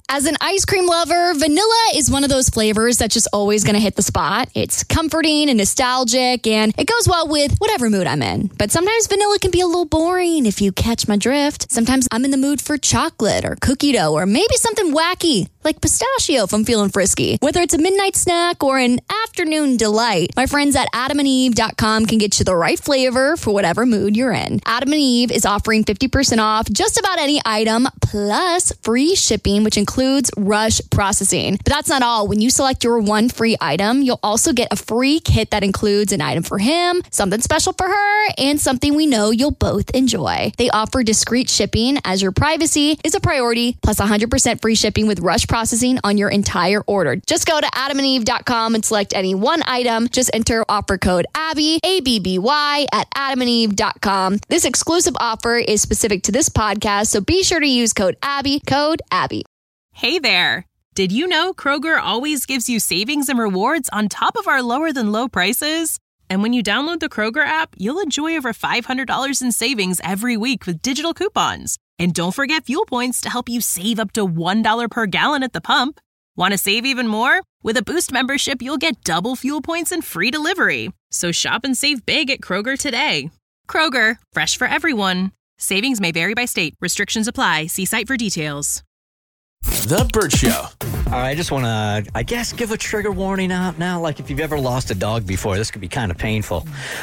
As an ice cream lover, vanilla is one of those flavors that's just always going to hit the spot. It's comforting and nostalgic, and it goes well with whatever mood I'm in. But sometimes vanilla can be a little boring if you catch my drift. Sometimes I'm in the mood for chocolate or cookie dough or maybe something wacky like pistachio if I'm feeling frisky. Whether it's a midnight snack or an afternoon delight, my friends at adamandeve.com can get you the right flavor for whatever mood you're in. Adam and Eve is offering 50% off just about any item plus free shipping, which includes rush processing. But that's not all. When you select your one free item, you'll also get a free kit that includes an item for him, something special for her, and something we know you'll both enjoy. They offer discreet shipping as your privacy is a priority, plus 100% free shipping with rush processing on your entire order. Just go to adamandeve.com and select any one item. Just enter offer code ABBY, ABBY, at adamandeve.com. This exclusive offer is specific to this podcast, so be sure to use code ABBY, code ABBY. Hey there! Did you know Kroger always gives you savings and rewards on top of our lower than low prices? And when you download the Kroger app, you'll enjoy over $500 in savings every week with digital coupons. And don't forget fuel points to help you save up to $1 per gallon at the pump. Want to save even more? With a Boost membership, you'll get double fuel points and free delivery. So shop and save big at Kroger today. Kroger, fresh for everyone. Savings may vary by state. Restrictions apply. See site for details. The Burt Show. All right, I just want to, I guess, give a trigger warning out now. Like, if you've ever lost a dog before, this could be kind of painful.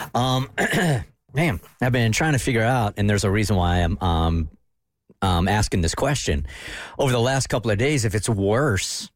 Man, I've been trying to figure out, and there's a reason why I'm asking this question. Over the last couple of days, if it's worse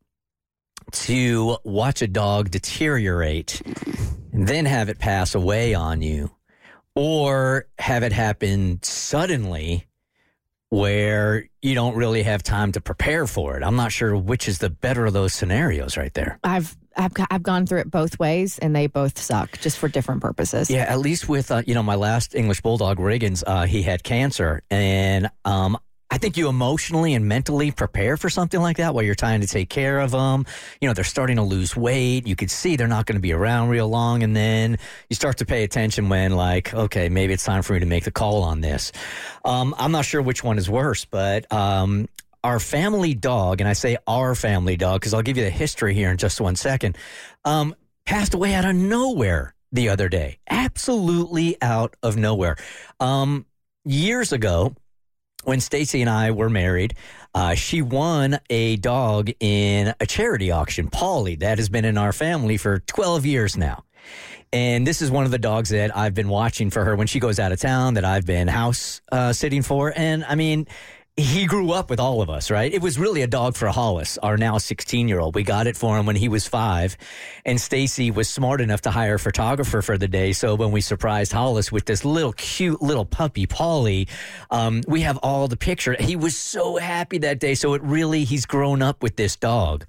to watch a dog deteriorate and then have it pass away on you, or have it happen suddenly where you don't really have time to prepare for it. I'm not sure which is the better of those scenarios right there. I've gone through it both ways, and they both suck, just for different purposes. Yeah, at least with my last English Bulldog, Riggins, he had cancer, and I think you emotionally and mentally prepare for something like that while you're trying to take care of them. They're starting to lose weight. You could see they're not going to be around real long. And then you start to pay attention when, like, okay, maybe it's time for me to make the call on this. I'm not sure which one is worse, but our family dog, and I say our family dog because I'll give you the history here in just 1 second, passed away out of nowhere the other day. Absolutely out of nowhere. Years ago, when Stacy and I were married, she won a dog in a charity auction, Polly, that has been in our family for 12 years now. And this is one of the dogs that I've been watching for her when she goes out of town, that I've been house sitting for. And I mean, he grew up with all of us, right? It was really a dog for Hollis, our now 16-year-old. We got it for him when he was 5, and Stacy was smart enough to hire a photographer for the day. So when we surprised Hollis with this little cute little puppy, Polly, we have all the picture. He was so happy that day. So he's grown up with this dog.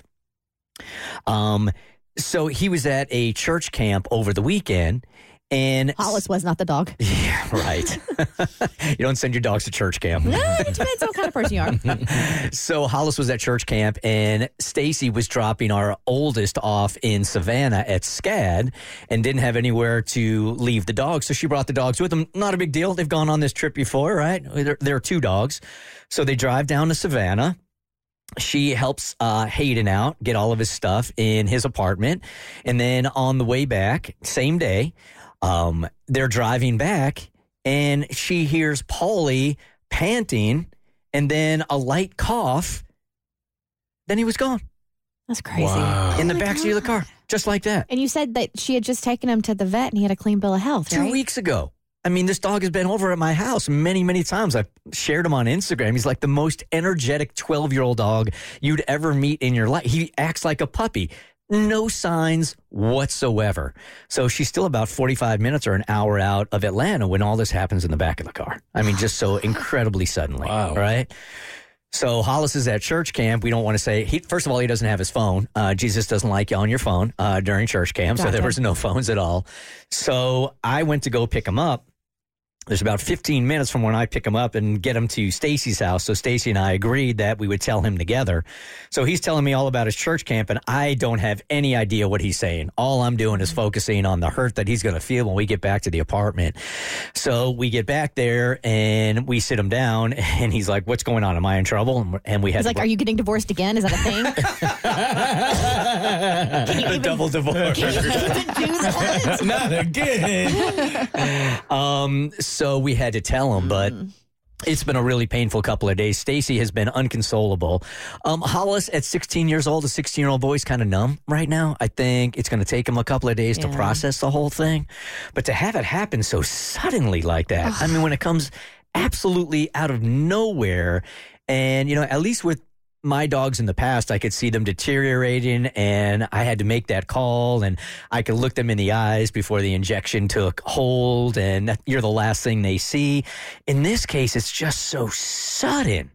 So he was at a church camp over the weekend. And Hollis was not the dog. Yeah, right. You don't send your dogs to church camp. No, it depends on what kind of person you are. So Hollis was at church camp, and Stacy was dropping our oldest off in Savannah at SCAD and didn't have anywhere to leave the dogs. So she brought the dogs with them. Not a big deal. They've gone on this trip before, right? There are 2 dogs. So they drive down to Savannah. She helps Hayden out, get all of his stuff in his apartment. And then on the way back, same day, they're driving back, and she hears Polly panting and then a light cough. Then he was gone. That's crazy. Wow. In the backseat of the car, just like that. And you said that she had just taken him to the vet and he had a clean bill of health, right? 2 weeks ago. I mean, this dog has been over at my house many, many times. I've shared him on Instagram. He's like the most energetic 12-year-old dog you'd ever meet in your life. He acts like a puppy. No signs whatsoever. So she's still about 45 minutes or an hour out of Atlanta when all this happens in the back of the car. I mean, just so incredibly suddenly. Wow. Right? So Hollis is at church camp. We don't want to say, first of all, he doesn't have his phone. Jesus doesn't like you on your phone during church camp. Gotcha. So there was no phones at all. So I went to go pick him up. There's about 15 minutes from when I pick him up and get him to Stacy's house. So Stacy and I agreed that we would tell him together. So he's telling me all about his church camp, and I don't have any idea what he's saying. All I'm doing is focusing on the hurt that he's going to feel when we get back to the apartment. So we get back there, and we sit him down, and he's like, what's going on? Am I in trouble? And we had He's like, are you getting divorced again? Is that a thing? a double divorce. Can you even do that? Not again. So we had to tell him, but it's been a really painful couple of days. Stacy has been unconsolable. Hollis, at 16 years old, a 16-year-old boy, is kind of numb right now. I think it's going to take him a couple of days to process the whole thing. But to have it happen so suddenly like that, I mean, when it comes absolutely out of nowhere, and, you know, at least with my dogs in the past, I could see them deteriorating, and I had to make that call, and I could look them in the eyes before the injection took hold, and you're the last thing they see. In this case, it's just so sudden.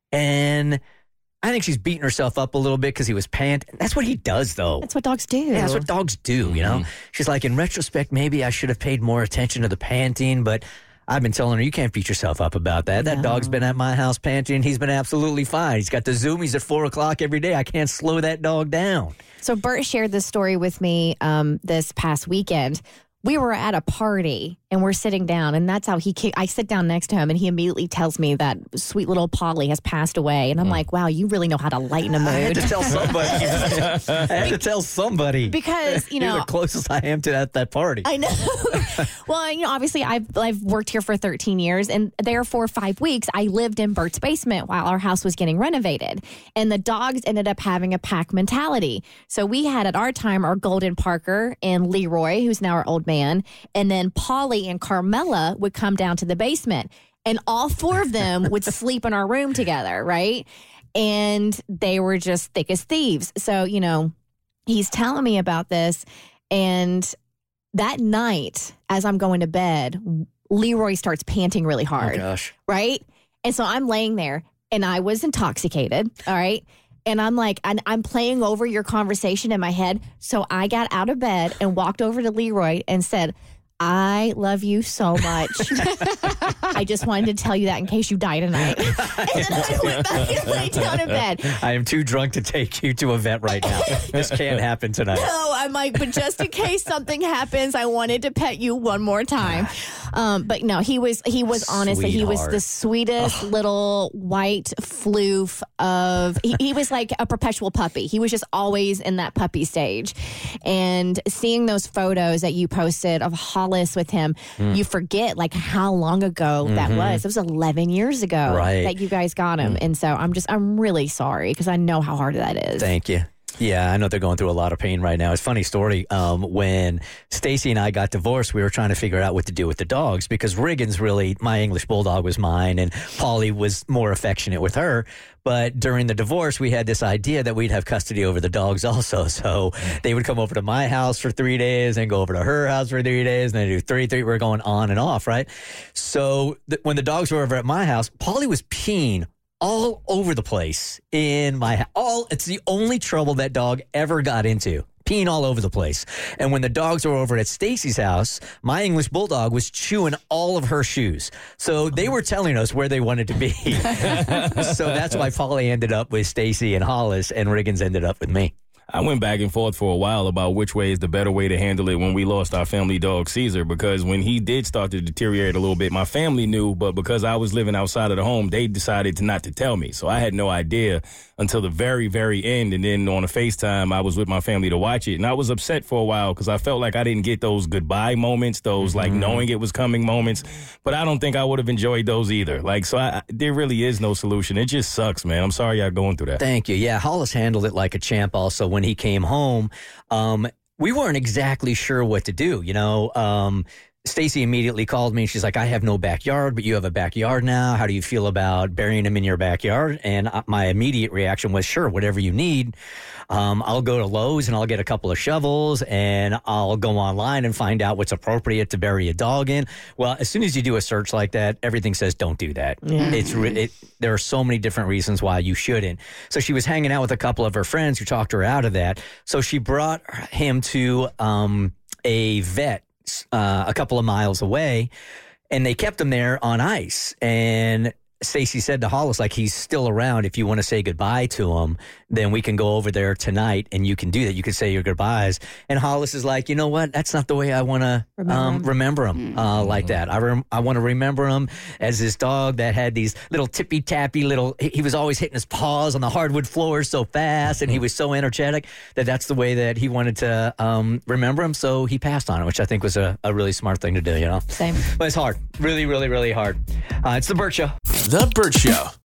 And I think she's beating herself up a little bit because he was panting. That's what he does, though. That's what dogs do. Yeah, that's what dogs do, you know? She's like, in retrospect, maybe I should have paid more attention to the panting, but I've been telling her, you can't beat yourself up about that. That dog's been at my house panting. He's been absolutely fine. He's got the zoomies at 4 o'clock every day. I can't slow that dog down. So Bert shared this story with me this past weekend. We were at a party and we're sitting down, and that's how I sit down next to him, and he immediately tells me that sweet little Polly has passed away. And I'm like, wow, you really know how to lighten a mood. I had to tell somebody. I had to tell somebody. Because, you know, you're the closest I am to that party. I know. Well, you know, obviously I've worked here for 13 years, and there for 5 weeks, I lived in Bert's basement while our house was getting renovated. And the dogs ended up having a pack mentality. So we had at our time our Golden Parker and Leroy, who's now our old man, and then Polly and Carmela would come down to the basement, and all 4 of them would sleep in our room together, right? And they were just thick as thieves. So, you know, he's telling me about this, and that night, as I'm going to bed, Leroy starts panting really hard. Oh, gosh. Right? And so I'm laying there, and I was intoxicated, all right? And I'm like, I'm playing over your conversation in my head. So I got out of bed and walked over to Leroy and said, I love you so much. I just wanted to tell you that in case you die tonight. And then I went back and lay down in bed. I am too drunk to take you to a vet right now. This can't happen tonight. No, I'm like, but just in case something happens, I wanted to pet you one more time. But no, he was honestly, he was the sweetest little white floof of, he was like a perpetual puppy. He was just always in that puppy stage. And seeing those photos that you posted of Hollis with him, you forget like how long ago that was. It was 11 years ago that you guys got him. And so I'm really sorry because I know how hard that is. Thank you. Yeah, I know they're going through a lot of pain right now. It's a funny story. When Stacy and I got divorced, we were trying to figure out what to do with the dogs because Riggins really, my English Bulldog was mine, and Polly was more affectionate with her. But during the divorce, we had this idea that we'd have custody over the dogs also. So they would come over to my house for 3 days and go over to her house for 3 days and then do three. We're going on and off, right? So when the dogs were over at my house, Polly was peeing all over the place in my house. It's the only trouble that dog ever got into. Peeing all over the place. And when the dogs were over at Stacy's house, my English Bulldog was chewing all of her shoes. So they were telling us where they wanted to be. So that's why Polly ended up with Stacy and Hollis, and Riggins ended up with me. I went back and forth for a while about which way is the better way to handle it when we lost our family dog, Caesar, because when he did start to deteriorate a little bit, my family knew, but because I was living outside of the home, they decided not to tell me. So I had no idea until the very, very end. And then on a FaceTime, I was with my family to watch it. And I was upset for a while because I felt like I didn't get those goodbye moments, those like knowing it was coming moments. But I don't think I would have enjoyed those either. Like, so there really is no solution. It just sucks, man. I'm sorry y'all going through that. Thank you. Yeah, Hollis handled it like a champ also. When he came home, we weren't exactly sure what to do. You know, Stacy immediately called me and she's like, I have no backyard, but you have a backyard now. How do you feel about burying him in your backyard? And my immediate reaction was, sure, whatever you need. I'll go to Lowe's and I'll get a couple of shovels and I'll go online and find out what's appropriate to bury a dog in. Well, as soon as you do a search like that, everything says don't do that. Yeah. There are so many different reasons why you shouldn't. So she was hanging out with a couple of her friends who talked her out of that. So she brought him to a vet a couple of miles away. And they kept him there on ice. And Stacy said to Hollis, like, he's still around. If you want to say goodbye to him, then we can go over there tonight and you can do that. You can say your goodbyes. And Hollis is like, you know what? That's not the way I want to remember him like that. I want to remember him as this dog that had these little tippy-tappy he was always hitting his paws on the hardwood floors so fast, and he was so energetic that's the way that he wanted to remember him. So he passed on it, which I think was a really smart thing to do, you know? Same. But it's hard. Really, really, really hard. It's The Burt Show. The Burt Show.